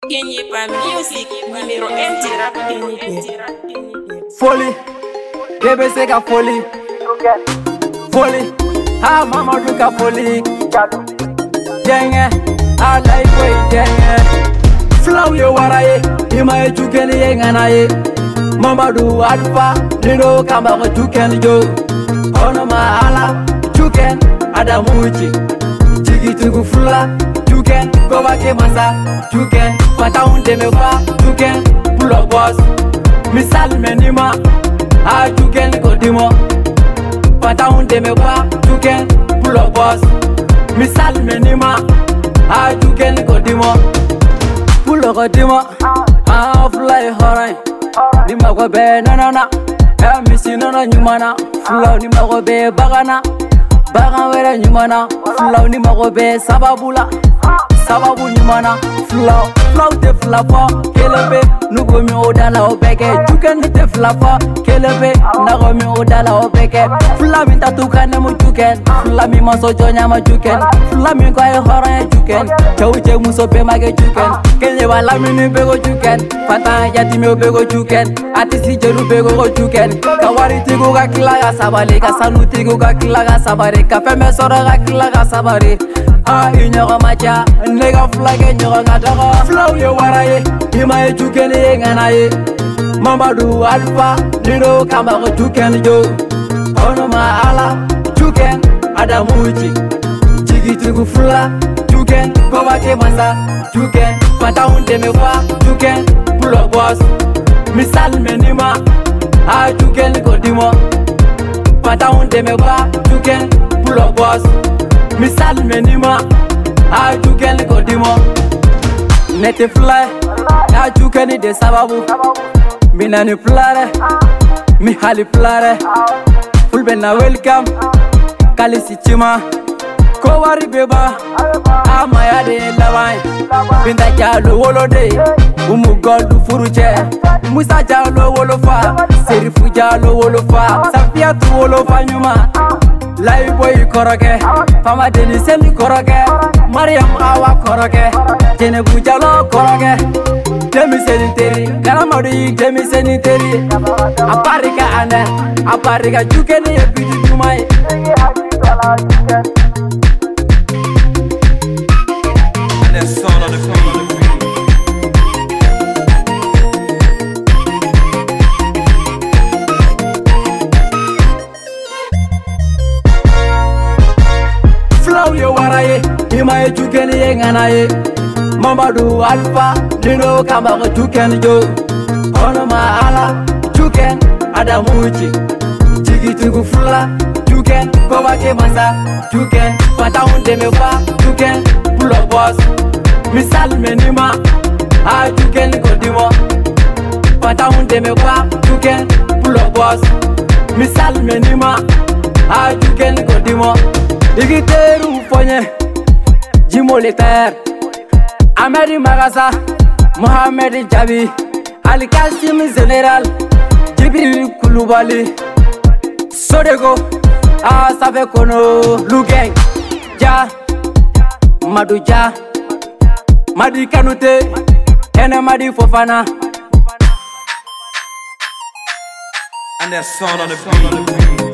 Kenny pa music numéro 1 du rap Folie, bébé c'est qu'à folie. Folie, ah Mamadou ka folie. Denge, ah life boy denge. Flow yo waraye, ima ye chukeni ye nganaye. Mamadou Alpha, Lido kamba ko chukeni jo. Ono ma ala, chuken, adamuchi. Chigi tugu fula, chuken, koba ke masa, chuken. Pata unde me kwa, chuken, pull up boss. Misal menima, ah chuken kodimo. Pata unde me kwa, chuken, pull up boss. Misal menima, ah chuken kodimo. Pull up kodimo, ah fly horai. Nima ko be na, eh misi no nyumana. Flow nima ko be bagana, bagan wera nyumana. Flow nima ko be sababula, sababu nyumana. Flow te flapa, kelebe, nugo mi odala obeke. Chuken te flapa, kelebe, nago mi odala obeke. Flami tatuka ne mu chuken, flami maso jonya ma chuken, flami ko ay horan chuken. Chawche muso be mage chuken, kenye wala mi ni bego chuken. Fata yati mi bego chuken, atisi jeru bego go chuken. Kawari tigo ga kilaga sabale, kasanu tigo ga kilaga sabare, kafeme sora ga kilaga sabare. Ah inyoga macha, nega flage nyoga ngadaga. Flow yo waraye, ima ye chukeni ye nganaye. Mamadou Alpha, Lido kamba ko chukeni jo. Ono ma ala, chuken, adamuchi. Chigi tugu fula, chuken, koba ke masa, chuken. Pata unde me kwa, chuken, pull up boss. Misal menima, ah chuken kodimo. Pata unde me kwa, chuken, pull up boss. Misal menima, ah chuken kodimo. Nete fly, ah chukeni de sababu. Minani plare, mi hali plare. Fulbe na welcome, kalisi chima. Kowari beba, amaya de lawai. Binta jalo wolode, umu goldu furuche. Musa jalo wolofa, serifu jalo wolofa. Safia tu wolofa nyuma. Live boy koroke, fama deni semi koroke. Mariam awa koroke, Jenebu jalo koroke. Demi seniteri, karamadi demi seniteri. Aparika ane, aparika chukeni ye biti tumai. That son on the beat. Flow yo waraye, ima ye chukeni ye nganaye. Mamadou Alpha, Lido kamba ko chukeni jo. Ono ma ala, chuken, adamuchi. Chigi tugu fula, chuken, koba ke masa, chuken. Pata unde me kwa, chuken, pull up boss. Misal menima, ah chuken kodimo. Pata unde me kwa, chuken, pull up boss. Misal menima, ah chuken kodimo. Igiteru fonye, Jimo Leter, Ameri Magasa, Mohamed Jabi, Ali Kasim General, Jibril Kulubali, Sodego, Safe Kono, Lugeng, Ja, Madu Ja, Madi Kanute, Ene Madi Fofana. And that son on the beat.